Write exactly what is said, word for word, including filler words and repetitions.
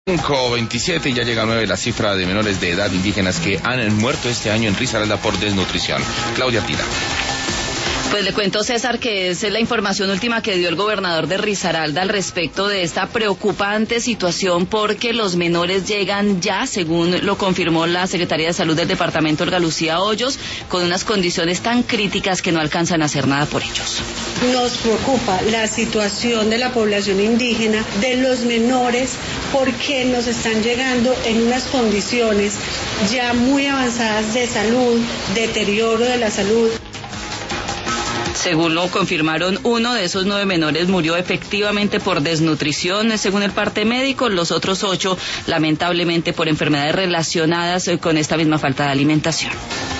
cinco veintisiete y ya llega a nueve la cifra de menores de edad indígenas que han muerto este año en Risaralda por desnutrición. Claudia Tira. Pues le cuento, César, que es la información última que dio el gobernador de Risaralda al respecto de esta preocupante situación, porque los menores llegan ya, según lo confirmó la Secretaría de Salud del departamento, Olga Lucía Hoyos, con unas condiciones tan críticas que no alcanzan a hacer nada por ellos. Nos preocupa la situación de la población indígena, de los menores, porque nos están llegando en unas condiciones ya muy avanzadas de salud, deterioro de la salud. Según lo confirmaron, uno de esos nueve menores murió efectivamente por desnutrición, según el parte médico. Los otros ocho, lamentablemente, por enfermedades relacionadas con esta misma falta de alimentación.